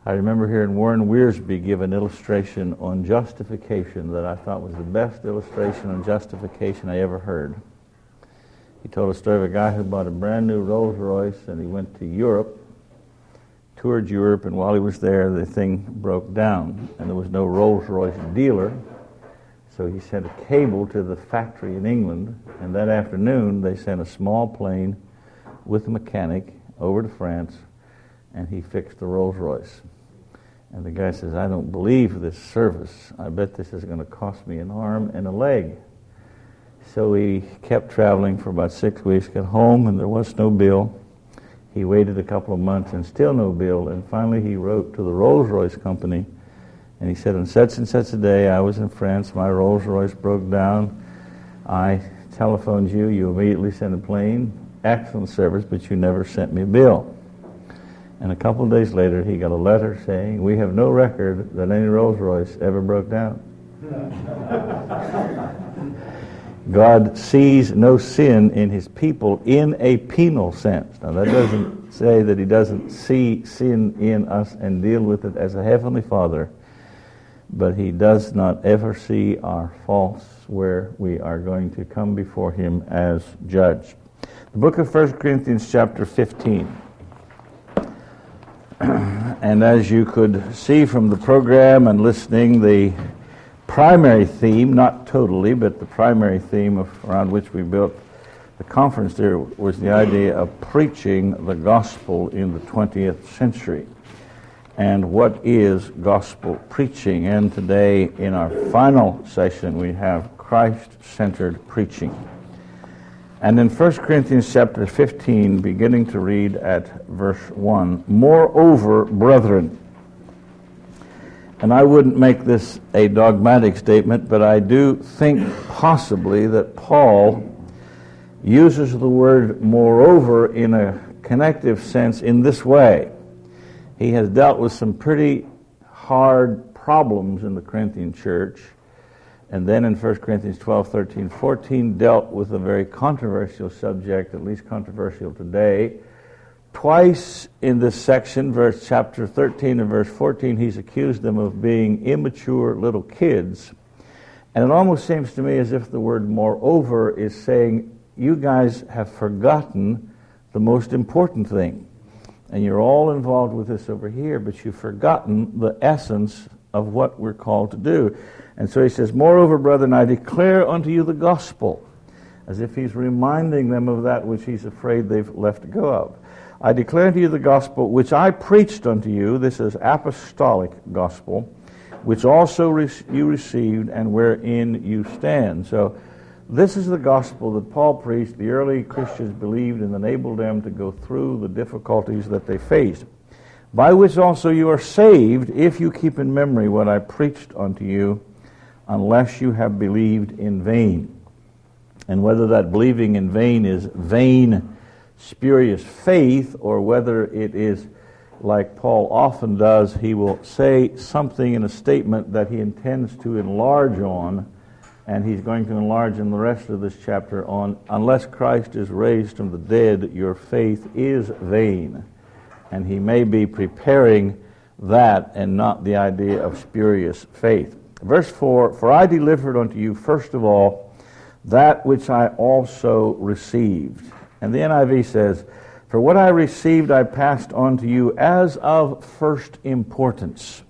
I remember hearing Warren Wiersbe give an illustration on justification that I thought was the best illustration on justification I ever heard. He told a story of a guy who bought a brand new Rolls Royce, and he went to Europe, toured Europe, and while he was there, the thing broke down, and there was no Rolls Royce dealer. So he sent a cable to the factory in England, and that afternoon they sent a small plane with a mechanic over to France, and he fixed the Rolls Royce. And the guy says, I don't believe this service. I bet this is going to cost me an arm and a leg. So he kept traveling for about 6 weeks, got home, and there was no bill. He waited a couple of months and still no bill, and finally he wrote to the Rolls-Royce company, and he said, on such and such a day, I was in France, my Rolls-Royce broke down, I telephoned you, you immediately sent a plane, excellent service, but you never sent me a bill. And a couple of days later, he got a letter saying, we have no record that any Rolls-Royce ever broke down. God sees no sin in his people in a penal sense. Now, that doesn't say that he doesn't see sin in us and deal with it as a heavenly Father, but he does not ever see our faults where we are going to come before him as judge. The book of 1 Corinthians chapter 15. And as you could see from the program and listening, the primary theme, not totally, but the primary theme around which we built the conference there was the idea of preaching the gospel in the 20th century. And what is gospel preaching? And today, in our final session, we have Christ-centered preaching. And in 1 Corinthians chapter 15, beginning to read at verse 1, moreover, brethren. And I wouldn't make this a dogmatic statement, but I do think possibly that Paul uses the word moreover in a connective sense in this way. He has dealt with some pretty hard problems in the Corinthian church, and then in 1 Corinthians 12, 13, 14, dealt with a very controversial subject, at least controversial today. Twice in this section, chapter 13 and verse 14, he's accused them of being immature little kids. And it almost seems to me as if the word moreover is saying, you guys have forgotten the most important thing. And you're all involved with this over here, but you've forgotten the essence of what we're called to do. And so he says, moreover, brethren, I declare unto you the gospel, as if he's reminding them of that which he's afraid they've left go of. I declare unto you the gospel which I preached unto you, this is apostolic gospel, which also you received and wherein you stand. So this is the gospel that Paul preached, the early Christians believed, and enabled them to go through the difficulties that they faced. By which also you are saved, if you keep in memory what I preached unto you, unless you have believed in vain. And whether that believing in vain is vain, spurious faith, or whether it is like Paul often does, he will say something in a statement that he intends to enlarge on, and he's going to enlarge in the rest of this chapter on, unless Christ is raised from the dead, your faith is vain. And he may be preparing that and not the idea of spurious faith. Verse 4, for I delivered unto you first of all that which I also received. And the NIV says, for what I received I passed on to you as of first importance.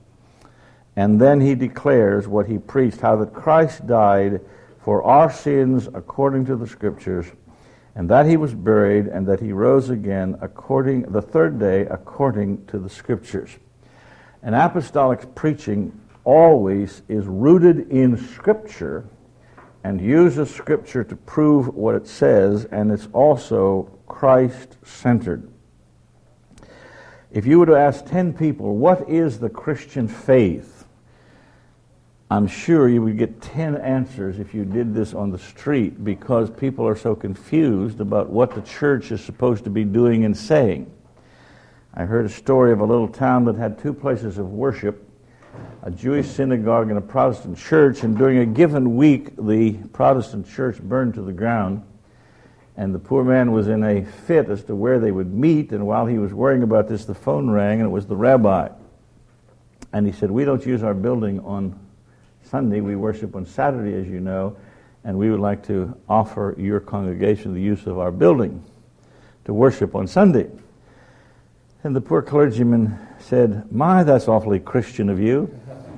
And then he declares what he preached, how that Christ died for our sins according to the Scriptures, and that he was buried, and that he rose again the third day according to the Scriptures. And apostolic preaching always is rooted in Scripture and uses Scripture to prove what it says, and it's also Christ-centered. If you were to ask 10 people, what is the Christian faith? I'm sure you would get 10 answers if you did this on the street, because people are so confused about what the church is supposed to be doing and saying. I heard a story of a little town that had two places of worship, a Jewish synagogue and a Protestant church, and during a given week the Protestant church burned to the ground, and the poor man was in a fit as to where they would meet, and while he was worrying about this, the phone rang, and it was the rabbi. And he said, we don't use our building on Sunday. We worship on Saturday, as you know, and we would like to offer your congregation the use of our building to worship on Sunday. And the poor clergyman said, my, that's awfully Christian of you.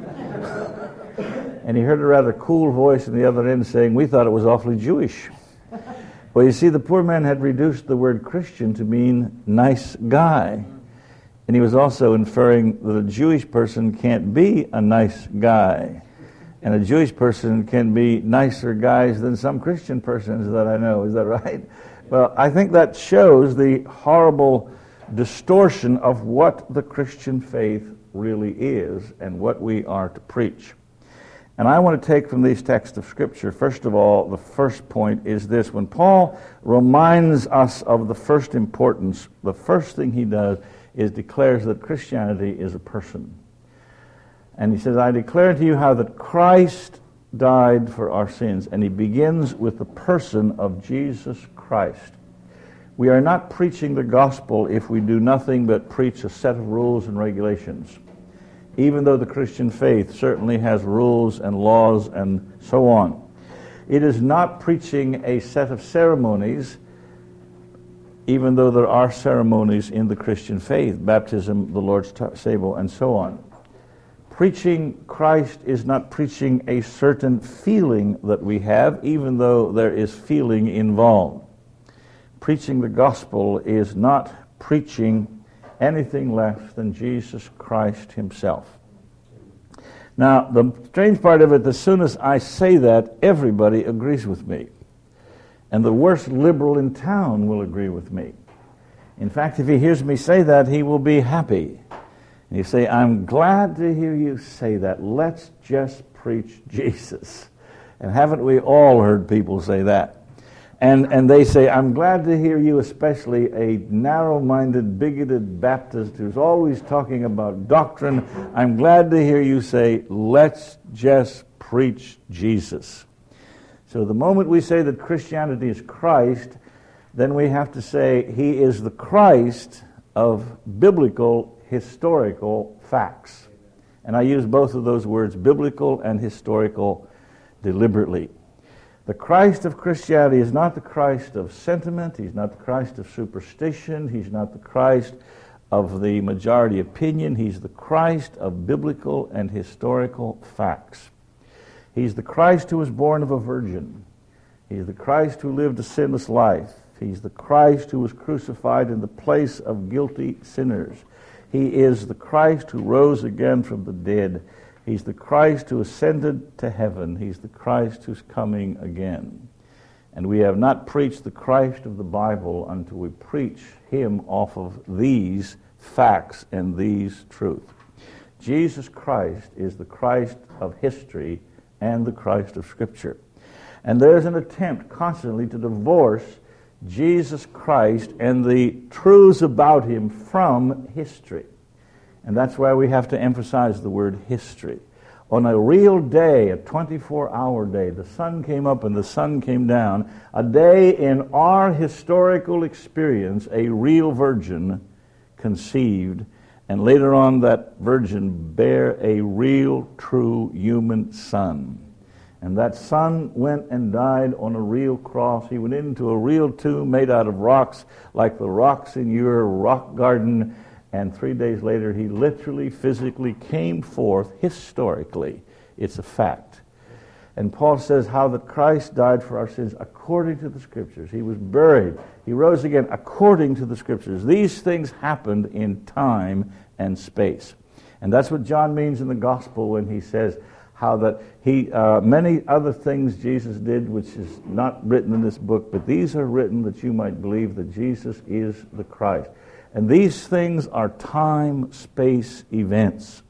And he heard a rather cool voice in the other end saying, we thought it was awfully Jewish. Well, you see, the poor man had reduced the word Christian to mean nice guy. And he was also inferring that a Jewish person can't be a nice guy. And a Jewish person can be nicer guys than some Christian persons that I know. Is that right? Well, I think that shows the horrible distortion of what the Christian faith really is and what we are to preach. And I want to take from these texts of Scripture, first of all, the first point is this. When Paul reminds us of the first importance, the first thing he does is declares that Christianity is a person. And he says, I declare to you how that Christ died for our sins. And he begins with the person of Jesus Christ. We are not preaching the gospel if we do nothing but preach a set of rules and regulations. Even though the Christian faith certainly has rules and laws and so on. It is not preaching a set of ceremonies, even though there are ceremonies in the Christian faith, baptism, the Lord's table, and so on. Preaching Christ is not preaching a certain feeling that we have, even though there is feeling involved. Preaching the gospel is not preaching anything less than Jesus Christ himself. Now, the strange part of it, as soon as I say that, everybody agrees with me. And the worst liberal in town will agree with me. In fact, if he hears me say that, he will be happy. And you say, I'm glad to hear you say that. Let's just preach Jesus. And haven't we all heard people say that? And they say, I'm glad to hear you, especially a narrow-minded, bigoted Baptist who's always talking about doctrine. I'm glad to hear you say, let's just preach Jesus. So the moment we say that Christianity is Christ, then we have to say he is the Christ of biblical, historical facts. And I use both of those words, biblical and historical, deliberately. The Christ of Christianity is not the Christ of sentiment. He's not the Christ of superstition. He's not the Christ of the majority opinion. He's the Christ of biblical and historical facts. He's the Christ who was born of a virgin. He's the Christ who lived a sinless life. He's the Christ who was crucified in the place of guilty sinners. He is the Christ who rose again from the dead. He's the Christ who ascended to heaven. He's the Christ who's coming again. And we have not preached the Christ of the Bible until we preach him off of these facts and these truths. Jesus Christ is the Christ of history and the Christ of Scripture. And there's an attempt constantly to divorce Jesus Christ and the truths about him from history. And that's why we have to emphasize the word history. On a real day, a 24-hour day, the sun came up and the sun came down, a day in our historical experience, a real virgin conceived, and later on that virgin bare a real, true human son. And that son went and died on a real cross. He went into a real tomb made out of rocks, like the rocks in your rock garden. And 3 days later, he literally, physically came forth historically. It's a fact. And Paul says how that Christ died for our sins according to the Scriptures. He was buried. He rose again according to the Scriptures. These things happened in time and space. And that's what John means in the Gospel when he says how that many other things Jesus did, which is not written in this book, but these are written that you might believe that Jesus is the Christ. And these things are time-space events.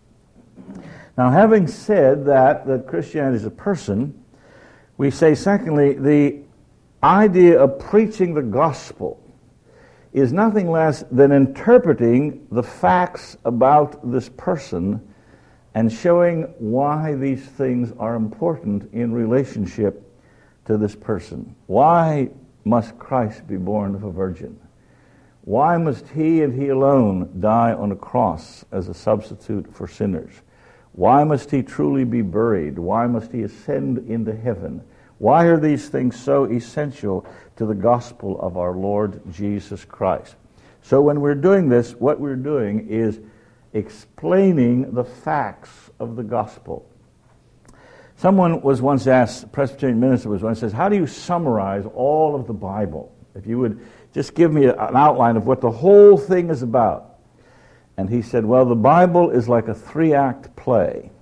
Now, having said that Christianity is a person, we say, secondly, the idea of preaching the gospel is nothing less than interpreting the facts about this person and showing why these things are important in relationship to this person. Why must Christ be born of a virgin? Why must he and he alone die on a cross as a substitute for sinners? Why must he truly be buried? Why must he ascend into heaven? Why are these things so essential to the gospel of our Lord Jesus Christ? So when we're doing this, what we're doing is explaining the facts of the gospel. Someone was once asked, a Presbyterian minister was once says, how do you summarize all of the Bible? If you would just give me an outline of what the whole thing is about. And he said, well, the Bible is like a 3-act play.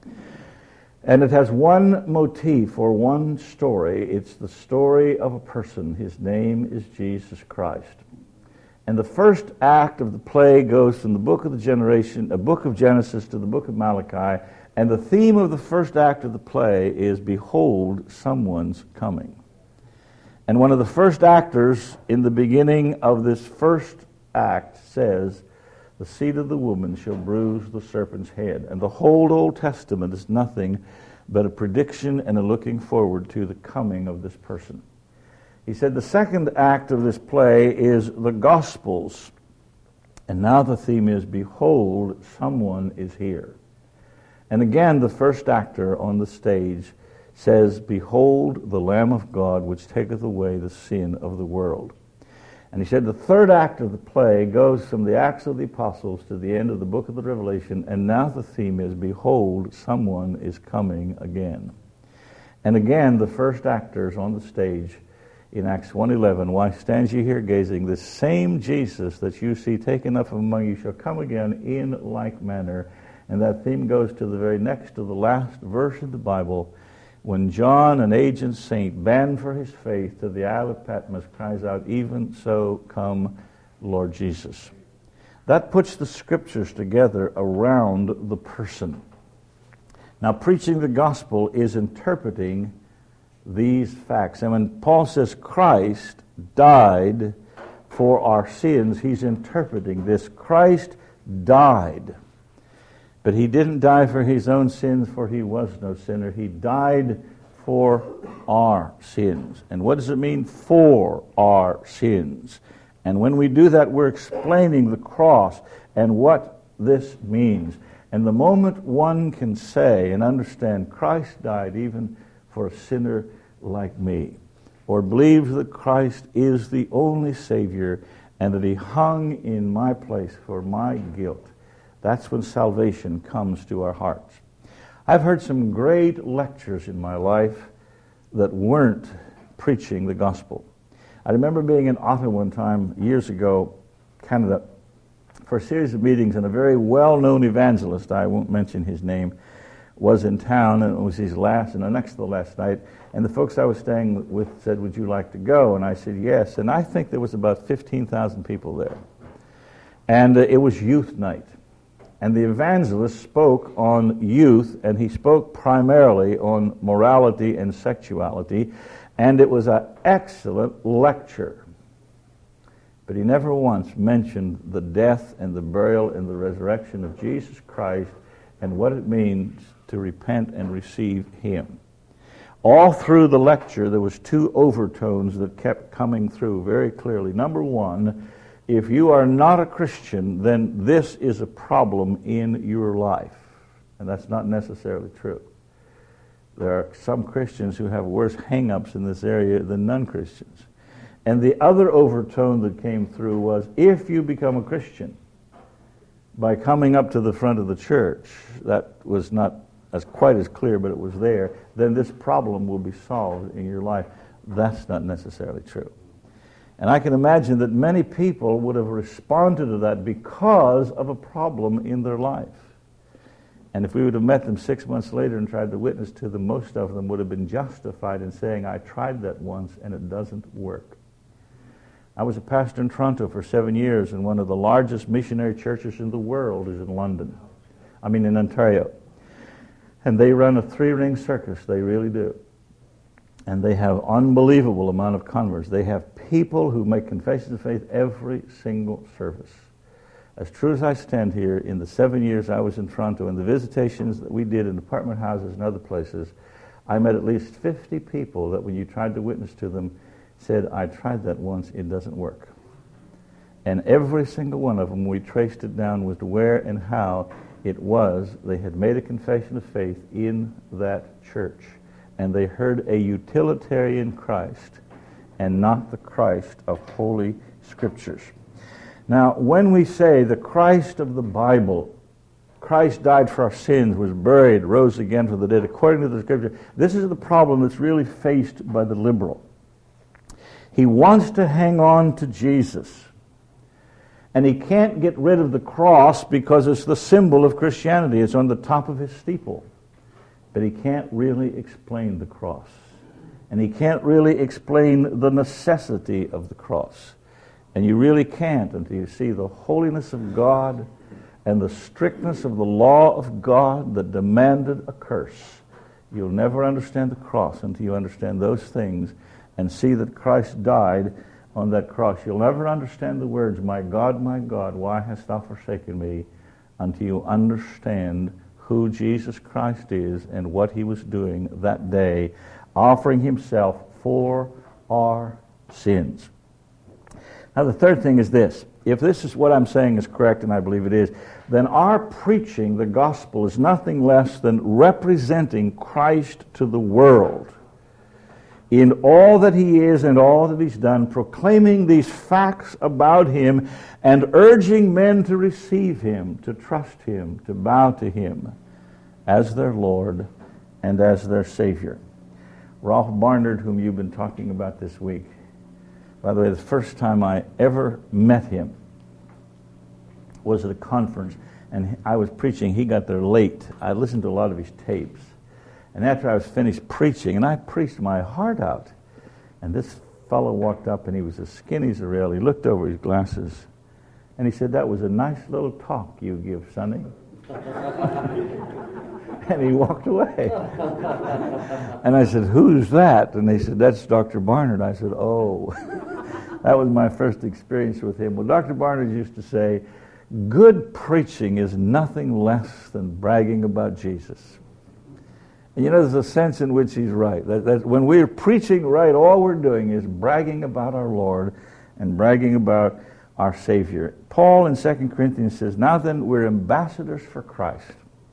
And it has one motif or one story. It's the story of a person. His name is Jesus Christ. And the first act of the play goes from the book of Genesis to the book of Malachi. And the theme of the first act of the play is, behold, someone's coming. And one of the first actors in the beginning of this first act says, the seed of the woman shall bruise the serpent's head. And the whole Old Testament is nothing but a prediction and a looking forward to the coming of this person. He said the second act of this play is the Gospels. And now the theme is, behold, someone is here. And again, the first actor on the stage says, behold, the Lamb of God, which taketh away the sin of the world. And he said the third act of the play goes from the Acts of the Apostles to the end of the book of the Revelation, and now the theme is, behold, someone is coming again. And again, the first actors on the stage in Acts 1:11, why stand ye here gazing? This same Jesus that you see taken up from among you shall come again in like manner. And that theme goes to the very next to the last verse of the Bible, when John, an aged saint, banned for his faith to the Isle of Patmos, cries out, even so come, Lord Jesus. That puts the scriptures together around the person. Now, preaching the gospel is interpreting these facts. And when Paul says Christ died for our sins, he's interpreting this. Christ died. But he didn't die for his own sins, for he was no sinner. He died for our sins. And what does it mean, for our sins? And when we do that, we're explaining the cross and what this means. And the moment one can say and understand Christ died even for a sinner like me, or believes that Christ is the only Savior and that he hung in my place for my guilt, that's when salvation comes to our hearts. I've heard some great lectures in my life that weren't preaching the gospel. I remember being in Ottawa one time, years ago, Canada, for a series of meetings, and a very well-known evangelist, I won't mention his name, was in town, and it was his last, and the next to the last night, and the folks I was staying with said, would you like to go? And I said, yes, and I think there was about 15,000 people there. And it was youth night. And the evangelist spoke on youth, and he spoke primarily on morality and sexuality, and it was an excellent lecture. But he never once mentioned the death and the burial and the resurrection of Jesus Christ and what it means to repent and receive him. All through the lecture, there was two overtones that kept coming through very clearly. Number one, if you are not a Christian, then this is a problem in your life. And that's not necessarily true. There are some Christians who have worse hang-ups in this area than non-Christians. And the other overtone that came through was, if you become a Christian by coming up to the front of the church, that was not quite as clear, but it was there, then this problem will be solved in your life. That's not necessarily true. And I can imagine that many people would have responded to that because of a problem in their life. And if we would have met them 6 months later and tried to witness to them, most of them would have been justified in saying, I tried that once and it doesn't work. I was a pastor in Toronto for 7 years, and one of the largest missionary churches in the world is in in Ontario. And they run a 3-ring circus, they really do. And they have unbelievable amount of converts. They have people who make confessions of faith every single service. As true as I stand here, in the 7 years I was in Toronto and the visitations that we did in apartment houses and other places, I met at least 50 people that when you tried to witness to them said, I tried that once, it doesn't work. And every single one of them, we traced it down with where and how It was they had made a confession of faith in that church, and they heard a utilitarian Christ and not the Christ of Holy Scriptures. Now, when we say the Christ of the Bible, Christ died for our sins, was buried, rose again from the dead, according to the Scripture, this is the problem that's really faced by the liberal. He wants to hang on to Jesus, and he can't get rid of the cross because it's the symbol of Christianity. It's on the top of his steeple. But he can't really explain the cross. And he can't really explain the necessity of the cross. And you really can't until you see the holiness of God and the strictness of the law of God that demanded a curse. You'll never understand the cross until you understand those things and see that Christ died on that cross. You'll never understand the words, my God, why hast thou forsaken me?" until you understand who Jesus Christ is and what he was doing that day, offering himself for our sins. Now, the third thing is this. If this is what I'm saying is correct, and I believe it is, then our preaching the gospel is nothing less than representing Christ to the world in all that he is and all that he's done, proclaiming these facts about him and urging men to receive him, to trust him, to bow to him as their Lord and as their Savior. Ralph Barnard, whom you've been talking about this week, by the way, the first time I ever met him was at a conference, and I was preaching. He got there late. I listened to a lot of his tapes. And after I was finished preaching, and I preached my heart out, and this fellow walked up, and he was as skinny as a rail. He looked over his glasses, and he said, "That was a nice little talk you give, Sonny." And he walked away. And I said, "Who's that?" And they said, "That's Dr. Barnard." I said, "Oh." That was my first experience with him. Well, Dr. Barnard used to say, good preaching is nothing less than bragging about Jesus. And you know, there's a sense in which he's right. That when we're preaching right, all we're doing is bragging about our Lord and bragging about our Savior. Paul in 2 Corinthians says, "Now then, we're ambassadors for Christ."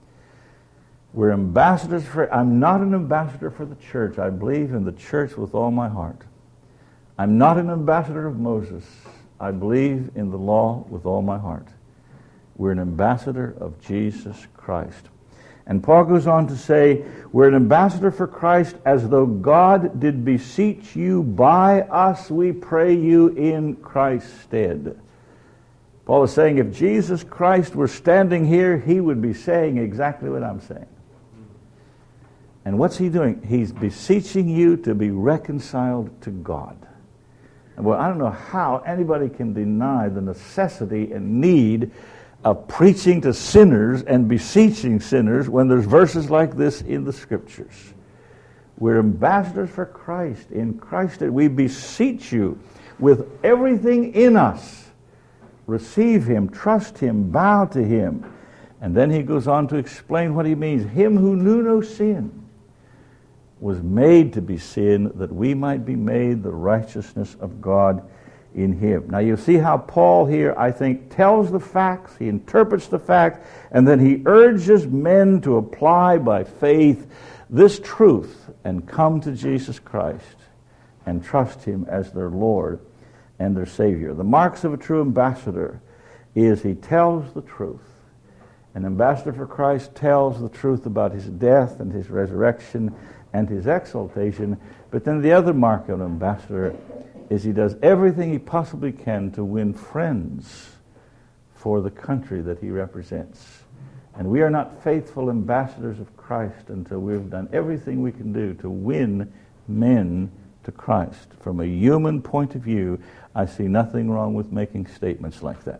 We're ambassadors for... I'm not an ambassador for the church. I believe in the church with all my heart. I'm not an ambassador of Moses. I believe in the law with all my heart. We're an ambassador of Jesus Christ. And Paul goes on to say, we're an ambassador for Christ, as though God did beseech you by us, we pray you in Christ's stead. Paul is saying if Jesus Christ were standing here, he would be saying exactly what I'm saying. And what's he doing? He's beseeching you to be reconciled to God. Well, I don't know how anybody can deny the necessity and need of preaching to sinners and beseeching sinners when there's verses like this in the Scriptures. We're ambassadors for Christ. In Christ we beseech you with everything in us. Receive him, trust him, bow to him. And then he goes on to explain what he means. Him who knew no sin was made to be sin, that we might be made the righteousness of God in him. Now you see how Paul here, I think, tells the facts, he interprets the facts, and then he urges men to apply by faith this truth and come to Jesus Christ and trust him as their Lord and their Savior. The marks of a true ambassador is he tells the truth. An ambassador for Christ tells the truth about his death and his resurrection and his exaltation. But then the other mark of an ambassador is he does everything he possibly can to win friends for the country that he represents. And we are not faithful ambassadors of Christ until we've done everything we can do to win men to Christ. From a human point of view, I see nothing wrong with making statements like that.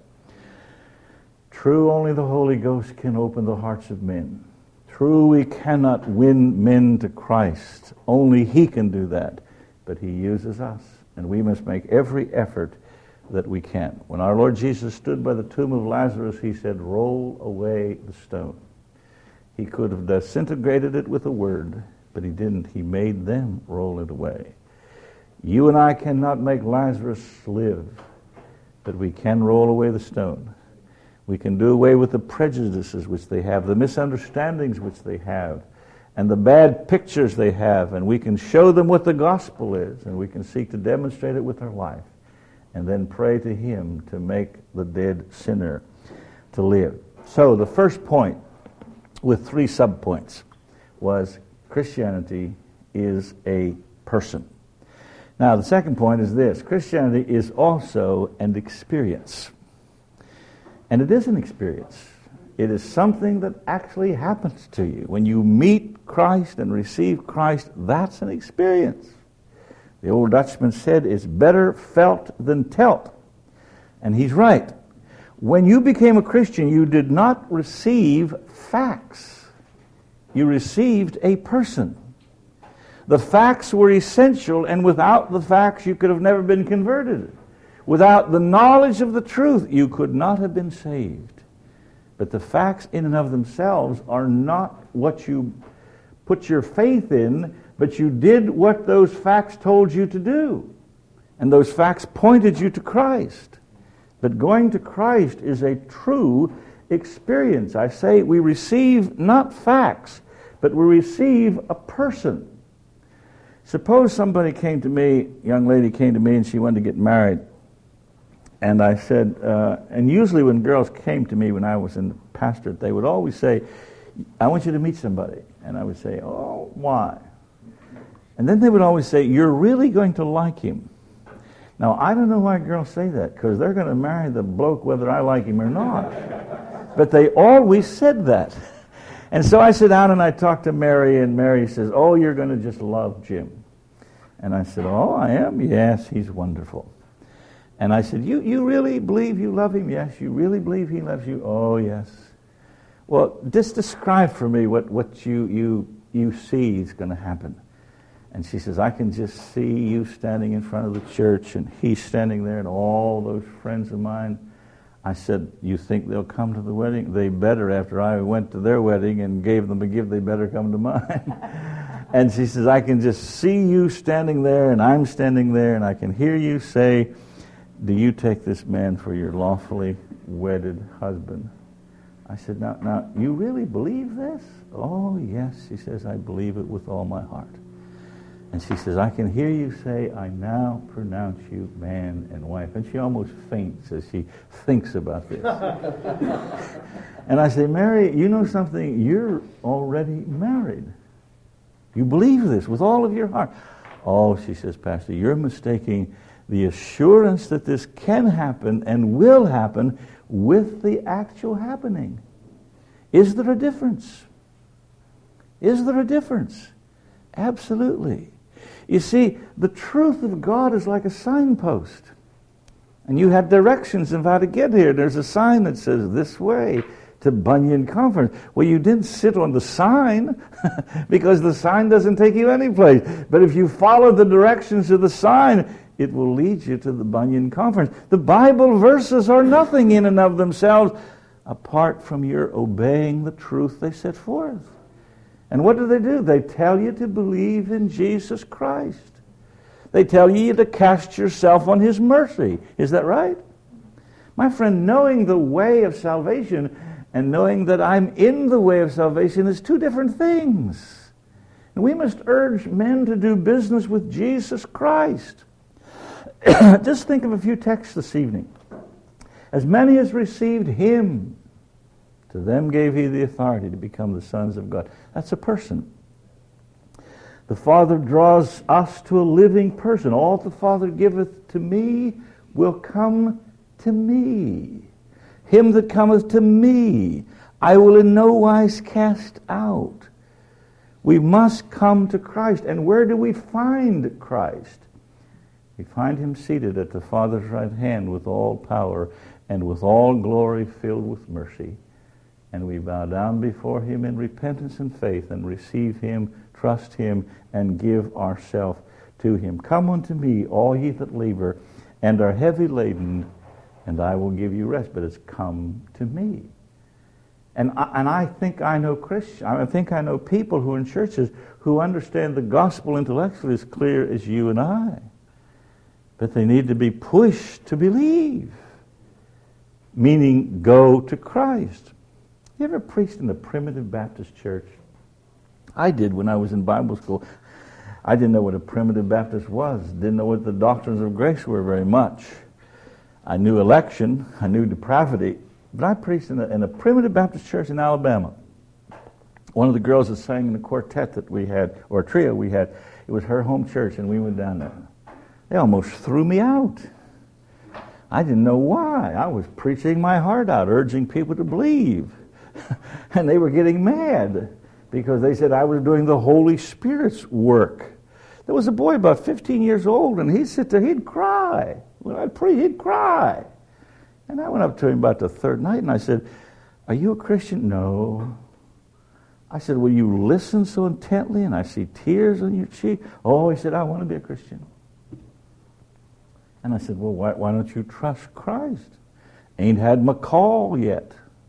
True, only the Holy Ghost can open the hearts of men. True, we cannot win men to Christ. Only he can do that. But he uses us. And we must make every effort that we can. When our Lord Jesus stood by the tomb of Lazarus, he said, roll away the stone. He could have disintegrated it with a word, but he didn't. He made them roll it away. You and I cannot make Lazarus live, but we can roll away the stone. We can do away with the prejudices which they have, the misunderstandings which they have, and the bad pictures they have, and we can show them what the gospel is, and we can seek to demonstrate it with our life, and then pray to Him to make the dead sinner to live. So the first point, with 3 subpoints, was Christianity is a person. Now the second point is this: Christianity is also an experience. And it is an experience. It is something that actually happens to you. When you meet Christ and receive Christ, that's an experience. The old Dutchman said, it's better felt than telt. And he's right. When you became a Christian, you did not receive facts. You received a person. The facts were essential, and without the facts, you could have never been converted. Without the knowledge of the truth, you could not have been saved. But the facts in and of themselves are not what you put your faith in, but you did what those facts told you to do. And those facts pointed you to Christ. But going to Christ is a true experience. I say we receive not facts, but we receive a person. Suppose somebody came to me, a young lady came to me and she wanted to get married. And I said, and usually when girls came to me when I was in the pastorate, they would always say, I want you to meet somebody. And I would say, oh, why? And then they would always say, you're really going to like him. Now, I don't know why girls say that, because they're going to marry the bloke whether I like him or not. But they always said that. And so I sit down and I talk to Mary, and Mary says, oh, you're going to just love Jim. And I said, oh, I am? Yes, he's wonderful. And I said, you really believe you love him? Yes. You really believe he loves you? Oh, yes. Well, just describe for me what you see is going to happen. And she says, I can just see you standing in front of the church, and he's standing there, and all those friends of mine. I said, you think they'll come to the wedding? They better. After I went to their wedding and gave them a gift, they better come to mine. And she says, I can just see you standing there, and I'm standing there, and I can hear you say, do you take this man for your lawfully wedded husband? I said, now, you really believe this? Oh, yes, she says, I believe it with all my heart. And she says, I can hear you say, I now pronounce you man and wife. And she almost faints as she thinks about this. And I say, Mary, you know something? You're already married. You believe this with all of your heart. Oh, she says, Pastor, you're mistaking the assurance that this can happen and will happen with the actual happening. Is there a difference? Is there a difference? Absolutely. You see, the truth of God is like a signpost. And you have directions of how to get here. There's a sign that says this way to Bunyan Conference. Well, you didn't sit on the sign because the sign doesn't take you anyplace. But if you follow the directions of the sign, it will lead you to the Bunyan Conference. The Bible verses are nothing in and of themselves apart from your obeying the truth they set forth. And what do? They tell you to believe in Jesus Christ. They tell you to cast yourself on His mercy. Is that right? My friend, knowing the way of salvation and knowing that I'm in the way of salvation is two different things. And we must urge men to do business with Jesus Christ. Just think of a few texts this evening. As many as received Him, to them gave He the authority to become the sons of God. That's a person. The Father draws us to a living person. All the Father giveth to me will come to me. Him that cometh to me, I will in no wise cast out. We must come to Christ. And where do we find Christ? We find Him seated at the Father's right hand with all power and with all glory filled with mercy. And we bow down before Him in repentance and faith and receive Him, trust Him, and give ourselves to Him. Come unto me, all ye that labor and are heavy laden, and I will give you rest. But it's come to me. And I think I know Christians. I think I know people who are in churches who understand the gospel intellectually as clear as you and I. But they need to be pushed to believe. meaning go to Christ. You ever preached in a primitive Baptist church? I did when I was in Bible school. I didn't know what a primitive Baptist was. Didn't know what the doctrines of grace were very much. I knew election. I knew depravity. But I preached in a primitive Baptist church in Alabama. One of the girls that sang in the quartet that we had, or trio we had, it was her home church, and we went down there. They almost threw me out. I didn't know why. I was preaching my heart out, urging people to believe. And they were getting mad because they said I was doing the Holy Spirit's work. There was a boy about 15 years old, and he'd sit there, he'd cry. When I'd preach, he'd cry. And I went up to him about the third night, and I said, "Are you a Christian?" "No." I said, "Will you listen so intently?" And I see tears on your cheek. "Oh," he said, "I want to be a Christian." And I said, "Well, why don't you trust Christ?" "Ain't had my call yet."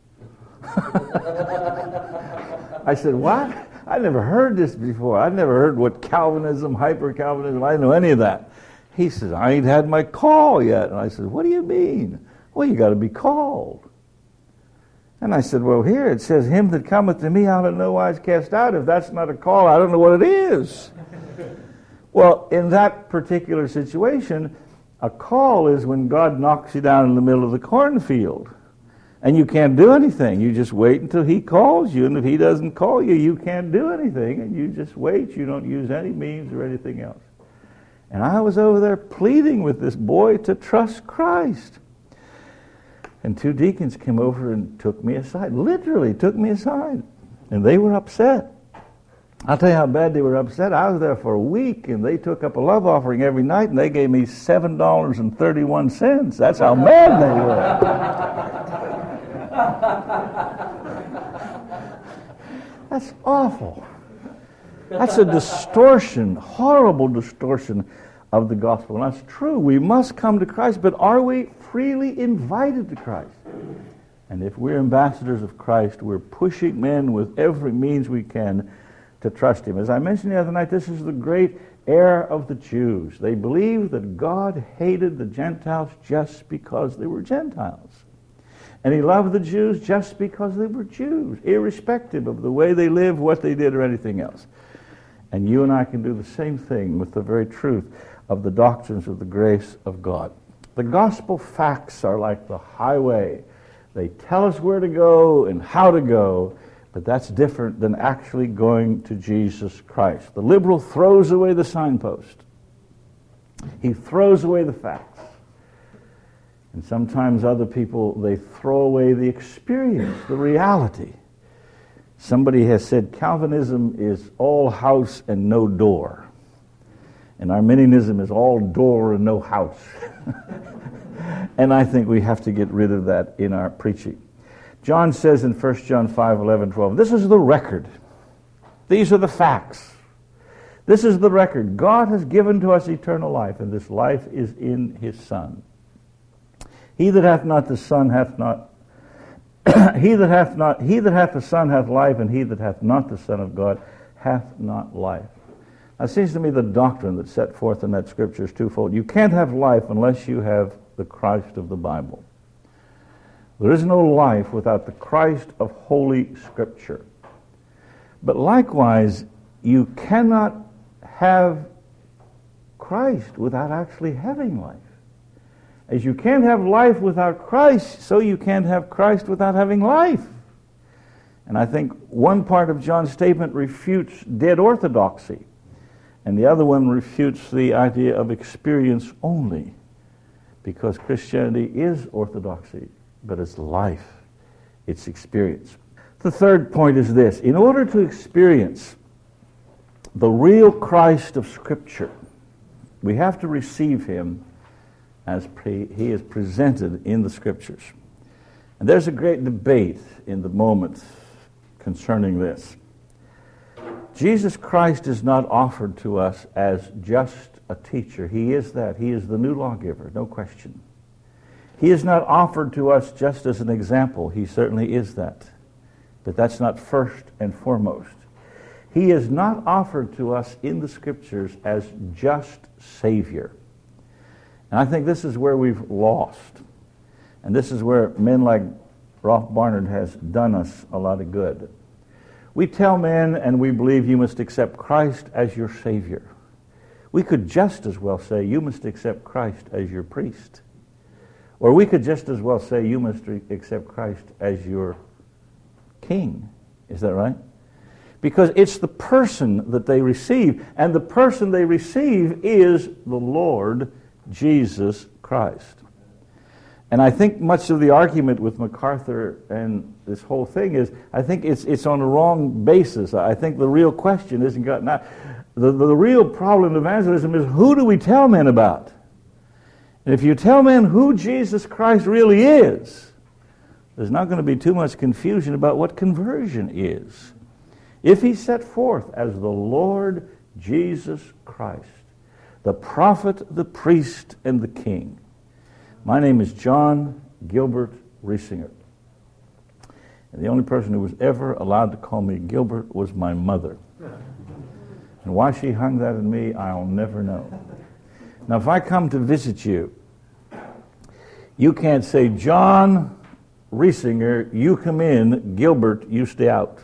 I said, "What? I never heard this before. I never heard what Calvinism, hyper-Calvinism, I didn't know any of that." He says, "I ain't had my call yet." And I said, "What do you mean?" "Well, you got to be called." And I said, "Well, here it says, 'Him that cometh to me, I'll in no wise cast out.' If that's not a call, I don't know what it is." Well, in that particular situation, a call is when God knocks you down in the middle of the cornfield. And you can't do anything. You just wait until He calls you. And if He doesn't call you, you can't do anything. And you just wait. You don't use any means or anything else. And I was over there pleading with this boy to trust Christ. And two deacons came over and took me aside. Literally took me aside. And they were upset. I'll tell you how bad they were upset. I was there for a week, and they took up a love offering every night, and they gave me $7.31. That's how mad they were. That's awful. That's a distortion, horrible distortion of the gospel. And that's true. We must come to Christ, but are we freely invited to Christ? And if we're ambassadors of Christ, we're pushing men with every means we can to trust Him. As I mentioned the other night, this is the great error of the Jews. They believed that God hated the Gentiles just because they were Gentiles. And He loved the Jews just because they were Jews, irrespective of the way they lived, what they did, or anything else. And you and I can do the same thing with the very truth of the doctrines of the grace of God. The gospel facts are like the highway. They tell us where to go and how to go, but that's different than actually going to Jesus Christ. The liberal throws away the signpost. He throws away the facts. And sometimes other people, they throw away the experience, the reality. Somebody has said Calvinism is all house and no door. And Arminianism is all door and no house. And I think we have to get rid of that in our preaching. John says in 1 John 5:11-12, this is the record. These are the facts. This is the record. God has given to us eternal life, and this life is in His Son. He that hath not the Son hath not he that hath the Son hath life, and he that hath not the Son of God hath not life. Now, it seems to me the doctrine that's set forth in that scripture is twofold. You can't have life unless you have the Christ of the Bible. There is no life without the Christ of Holy Scripture. But likewise, you cannot have Christ without actually having life. As you can't have life without Christ, so you can't have Christ without having life. And I think one part of John's statement refutes dead orthodoxy, and the other one refutes the idea of experience only, because Christianity is orthodoxy, but it's life, it's experience. The third point is this: in order to experience the real Christ of Scripture, we have to receive Him as He is presented in the Scriptures. And there's a great debate in the moment concerning this. Jesus Christ is not offered to us as just a teacher. He is that. He is the new lawgiver, no question. He is not offered to us just as an example. He certainly is that. But that's not first and foremost. He is not offered to us in the Scriptures as just Savior. And I think this is where we've lost. And this is where men like Rolf Barnard has done us a lot of good. We tell men, and we believe you must accept Christ as your Savior. We could just as well say you must accept Christ as your priest. Or we could just as well say you must accept Christ as your king. Is that right? Because it's the person that they receive, and the person they receive is the Lord Jesus Christ. And I think much of the argument with MacArthur and this whole thing is, I think it's on the wrong basis. I think the real question isn't gotten out. The real problem in evangelism is, who do we tell men about? And if you tell men who Jesus Christ really is, there's not going to be too much confusion about what conversion is. If he's set forth as the Lord Jesus Christ, the prophet, the priest, and the king. My name is John Gilbert Riesinger. And the only person who was ever allowed to call me Gilbert was my mother. And why she hung that on me, I'll never know. Now, if I come to visit you, you can't say, John Riesinger, you come in, Gilbert, you stay out.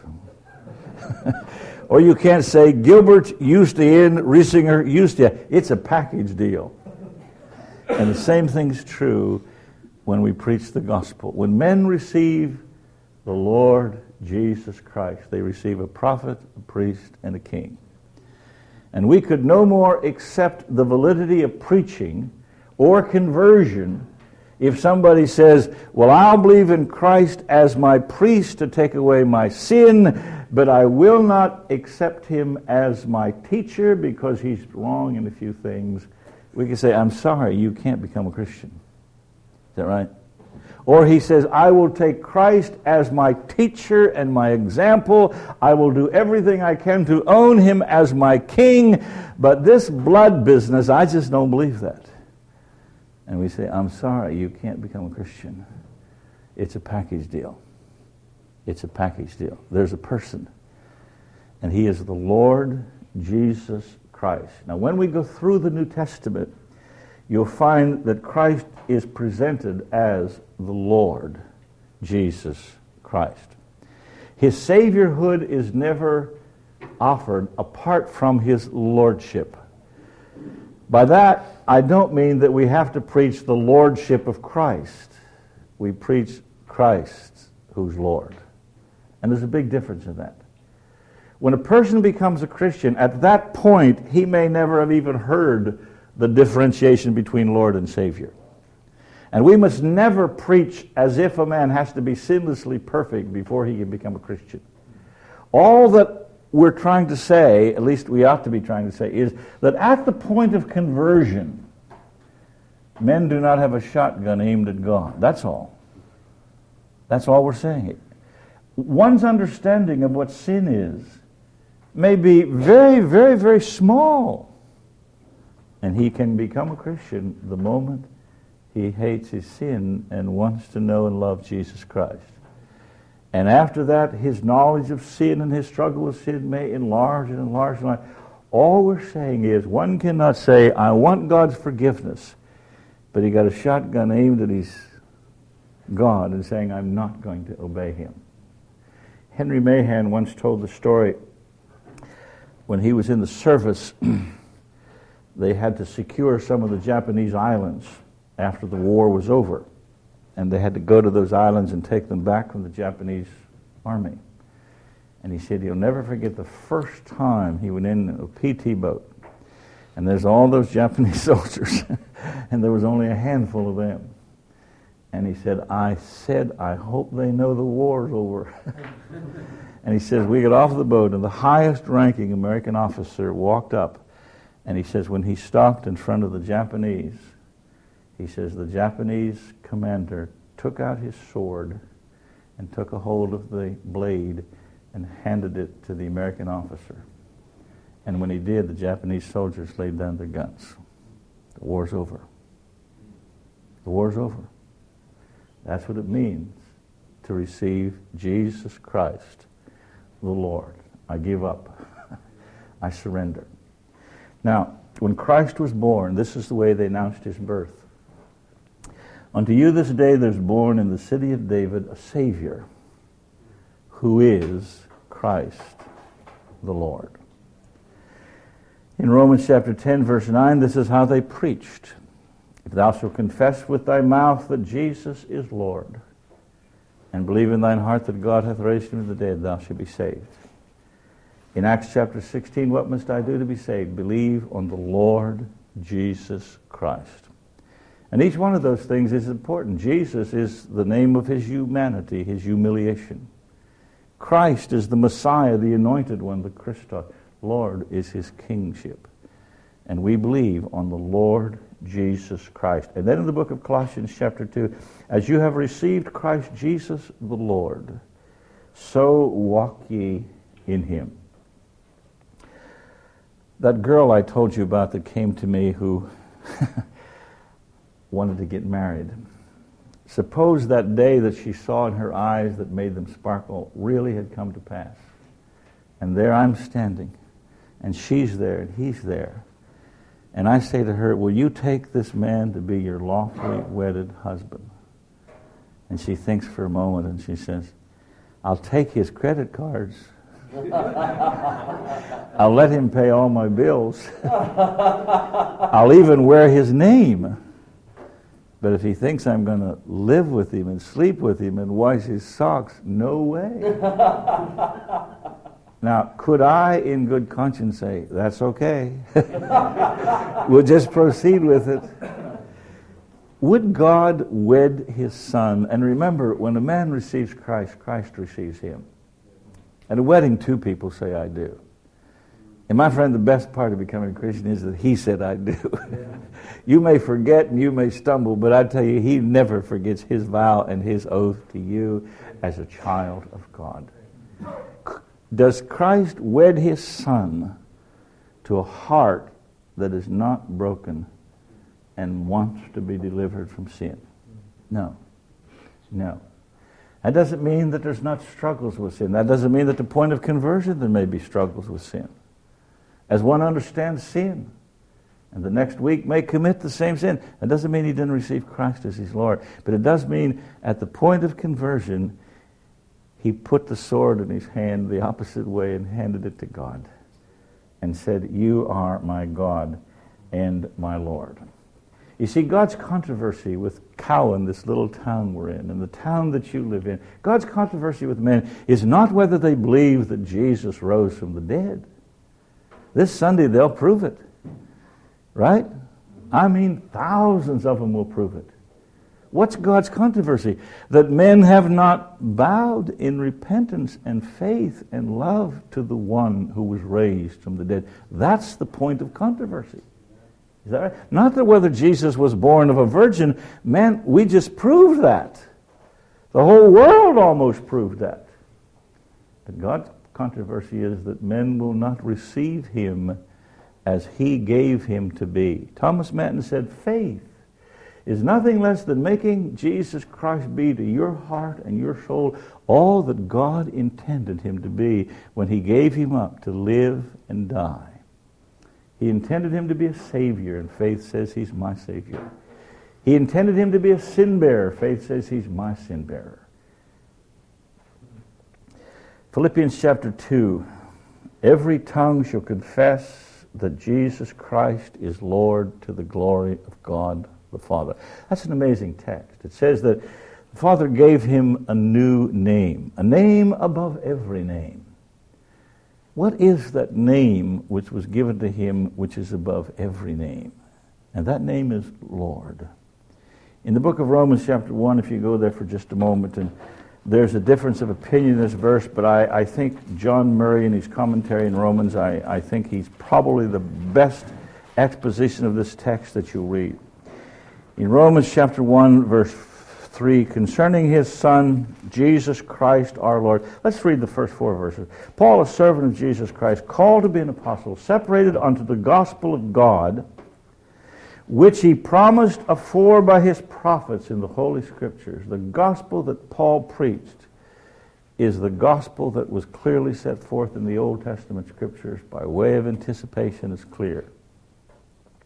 Or you can't say, Gilbert, you stay in, Riesinger, you stay out. It's a package deal. And the same thing's true when we preach the gospel. When men receive the Lord Jesus Christ, they receive a prophet, a priest, and a king. And we could no more accept the validity of preaching or conversion if somebody says, well, I'll believe in Christ as my priest to take away my sin, but I will not accept him as my teacher because he's wrong in a few things. We can say, I'm sorry, you can't become a Christian. Is that right? Or he says, I will take Christ as my teacher and my example. I will do everything I can to own him as my king. But this blood business, I just don't believe that. And we say, I'm sorry, you can't become a Christian. It's a package deal. It's a package deal. There's a person. And he is the Lord Jesus Christ. Now, when we go through the New Testament, you'll find that Christ is presented as the Lord Jesus Christ. His Saviorhood is never offered apart from his lordship. By that, I don't mean that we have to preach the lordship of Christ. We preach Christ who's Lord. And there's a big difference in that. When a person becomes a Christian, at that point, he may never have even heard the differentiation between Lord and Savior. And we must never preach as if a man has to be sinlessly perfect before he can become a Christian. All that we're trying to say, at least we ought to be trying to say, is that at the point of conversion, men do not have a shotgun aimed at God. That's all. That's all we're saying. One's understanding of what sin is may be very, very, very small. And he can become a Christian the moment he hates his sin and wants to know and love Jesus Christ. And after that, his knowledge of sin and his struggle with sin may enlarge and enlarge and enlarge. All we're saying is, one cannot say, I want God's forgiveness, but he got a shotgun aimed at his God and saying, I'm not going to obey him. Henry Mahan once told the story when he was in the service. They had to secure some of the Japanese islands after the war was over. And they had to go to those islands and take them back from the Japanese army. And he said he'll never forget the first time he went in a PT boat. And there's all those Japanese soldiers. And there was only a handful of them. And he said, I hope they know the war's over. And he says, we got off the boat, and the highest ranking American officer walked up. And he says, when he stopped in front of the Japanese, he says, the Japanese commander took out his sword and took a hold of the blade and handed it to the American officer. And when he did, the Japanese soldiers laid down their guns. The war's over. The war's over. That's what it means to receive Jesus Christ, the Lord. I give up. I surrender. Now, when Christ was born, this is the way they announced his birth. Unto you this day there's born in the city of David a Savior, who is Christ the Lord. In Romans chapter 10, verse 9, this is how they preached. If thou shalt confess with thy mouth that Jesus is Lord, and believe in thine heart that God hath raised him from the dead, thou shalt be saved. In Acts chapter 16, what must I do to be saved? Believe on the Lord Jesus Christ. And each one of those things is important. Jesus is the name of his humanity, his humiliation. Christ is the Messiah, the anointed one, the Christos. Lord is his kingship. And we believe on the Lord Jesus Christ. And then in the book of Colossians chapter 2, as you have received Christ Jesus the Lord, so walk ye in him. That girl I told you about that came to me who wanted to get married. Suppose that day that she saw in her eyes that made them sparkle really had come to pass. And there I'm standing, and she's there, and he's there. And I say to her, will you take this man to be your lawfully wedded husband? And she thinks for a moment, and she says, I'll take his credit cards. I'll let him pay all my bills. I'll even wear his name. But if he thinks I'm going to live with him and sleep with him and wash his socks, no way. Now, could I, in good conscience, say, that's okay. We'll just proceed with it. Would God wed his son? And remember, when a man receives Christ, Christ receives him. At a wedding, two people say, I do. And my friend, the best part of becoming a Christian is that he said, I do. You may forget and you may stumble, but I tell you, he never forgets his vow and his oath to you as a child of God. Does Christ wed his son to a heart that is not broken and wants to be delivered from sin? No. No. That doesn't mean that there's not struggles with sin. That doesn't mean that at the point of conversion there may be struggles with sin. As one understands sin, and the next week may commit the same sin, that doesn't mean he didn't receive Christ as his Lord. But it does mean at the point of conversion, he put the sword in his hand the opposite way and handed it to God and said, you are my God and my Lord. You see, God's controversy with Cowan, this little town we're in, and the town that you live in, God's controversy with men is not whether they believe that Jesus rose from the dead. This Sunday they'll prove it. Right? I mean, thousands of them will prove it. What's God's controversy? That men have not bowed in repentance and faith and love to the one who was raised from the dead. That's the point of controversy. Is that right? Not that whether Jesus was born of a virgin. Man, we just proved that. The whole world almost proved that. But God's controversy is that men will not receive him as he gave him to be. Thomas Manton said, faith is nothing less than making Jesus Christ be to your heart and your soul all that God intended him to be when he gave him up to live and die. He intended him to be a Savior, and faith says he's my Savior. He intended him to be a sin bearer. Faith says he's my sin bearer. Philippians chapter 2, every tongue shall confess that Jesus Christ is Lord to the glory of God the Father. That's an amazing text. It says that the Father gave him a new name, a name above every name. What is that name which was given to him which is above every name? And that name is Lord. In the book of Romans chapter 1, if you go there for just a moment, and there's a difference of opinion in this verse, but I think John Murray in his commentary in Romans, I think he's probably the best exposition of this text that you'll read. In Romans chapter 1, verse 3, concerning his Son, Jesus Christ our Lord. Let's read the first 4 verses. Paul, a servant of Jesus Christ, called to be an apostle, separated unto the gospel of God, which he promised afore by his prophets in the Holy Scriptures. The gospel that Paul preached is the gospel that was clearly set forth in the Old Testament Scriptures by way of anticipation is clear.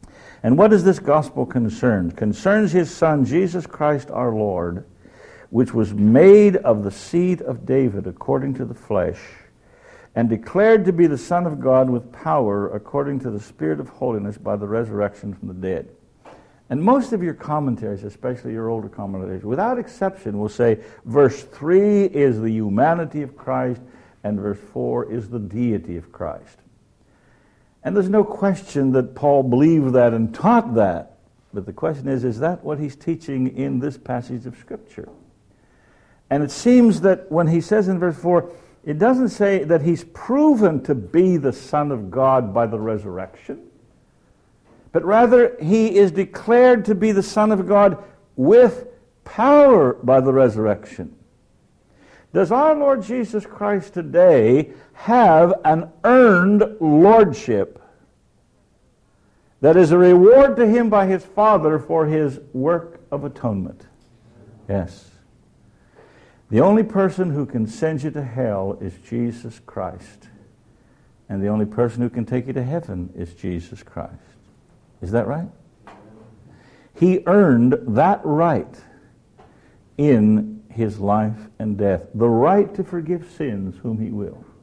And what does this gospel concern? It concerns his Son, Jesus Christ our Lord, which was made of the seed of David according to the flesh, and declared to be the Son of God with power according to the Spirit of holiness by the resurrection from the dead. And most of your commentaries, especially your older commentaries, without exception, will say verse 3 is the humanity of Christ and verse 4 is the deity of Christ. And there's no question that Paul believed that and taught that. But the question is that what he's teaching in this passage of Scripture? And it seems that when he says in verse 4, it doesn't say that he's proven to be the Son of God by the resurrection, but rather he is declared to be the Son of God with power by the resurrection. Does our Lord Jesus Christ today have an earned lordship that is a reward to him by his Father for his work of atonement? Yes. The only person who can send you to hell is Jesus Christ. And the only person who can take you to heaven is Jesus Christ. Is that right? He earned that right in his life and death. The right to forgive sins whom he will.